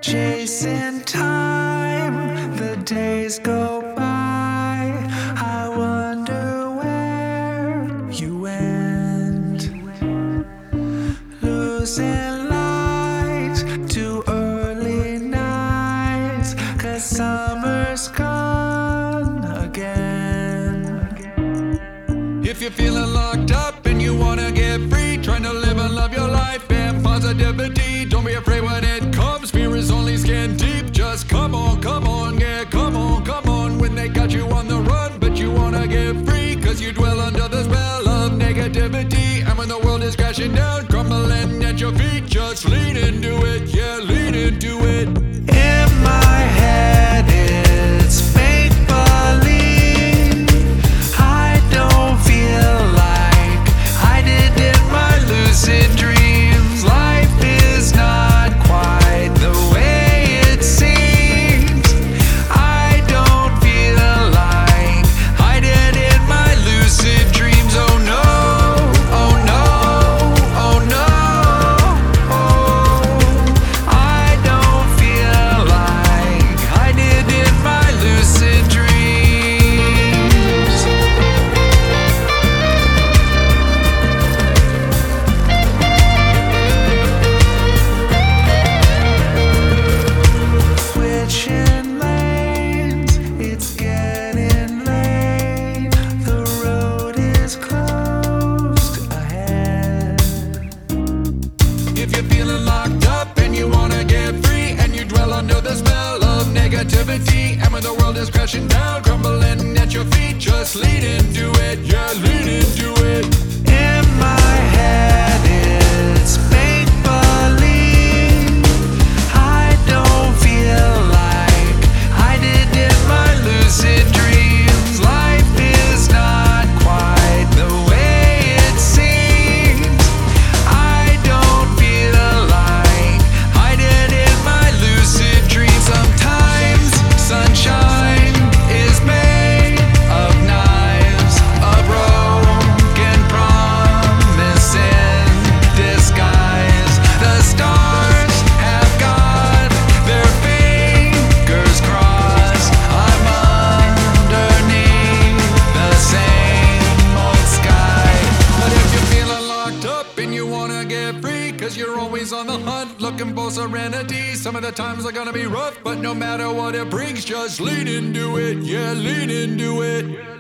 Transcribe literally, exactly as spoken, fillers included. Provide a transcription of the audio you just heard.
Chasing time, the days go by. I wonder where you went. Losing light to early nights, 'cause summer's gone again. If you're feeling locked up and you wanna get free, trying to live and love your life and positivity, don't be afraid when it comes. Fear is only skin deep. Just come on, come on, yeah, come on, come on. When they got you on the run, but you wanna get free, 'cause you dwell under the spell of negativity. And when the world is crashing down, crumbling at your feet, just lean into it, yeah, lean into it. In my head it's make believe. I don't feel like I did in my lucid dreams. Life is not quite the way it seems. I don't feel like I did in my lucid dreams. Oh no, oh no, oh no, oh. I don't feel like I did in my lucid dreams. Switching lanes, it's getting late. The road is closed ahead. If you're feeling locked up and you wanna get free, and you dwell under the spell of negativity, and when the world is crashing down, crumbling at your feet, just lean into it, yeah, lean into it. In my head it's make believe. I don't feel like I did in my lucid dreams. Life is not quite the way it seems. I don't feel like I did in my lucid dreams. Sometimes sunshine is made of knives, a broken promise in disguise. The stars have got their fingers crossed. I'm underneath the same old sky. But if you're feeling locked up and you wanna get free, 'cause you're always on the hunt looking for serenity, some of the times are gonna be rough, but no matter what it brings, just lean into it, yeah, lean into it.